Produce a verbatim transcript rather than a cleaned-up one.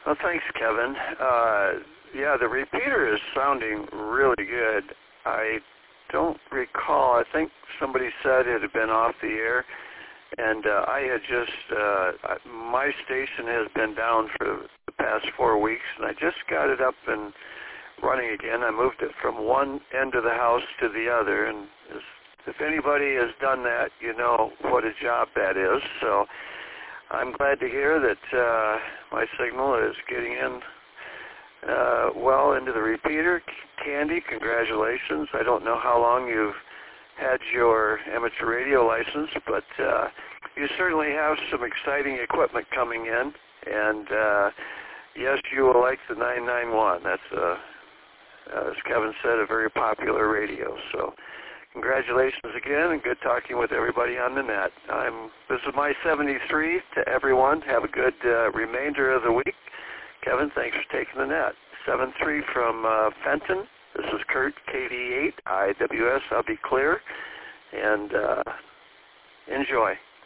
Well, thanks, Kevin. Uh, yeah, the repeater is sounding really good. I don't recall. I think somebody said it had been off the air, and uh, I had just, uh, my station has been down for the past four weeks, and I just got it up and running again. I moved it from one end of the house to the other, and if anybody has done that, you know what a job that is. So I'm glad to hear that uh, my signal is getting in uh, well into the repeater. Candy, congratulations. I don't know how long you've had your amateur radio license, but uh, you certainly have some exciting equipment coming in. And uh, yes, you will like the nine nine one. That's, uh, as Kevin said, a very popular radio. So congratulations again, and good talking with everybody on the net. I'm, this is my seventy-three to everyone. Have a good uh, remainder of the week. Kevin, thanks for taking the net. seven three from uh, Fenton. This is Kurt, K D eight, I W S. I'll be clear. And uh, enjoy.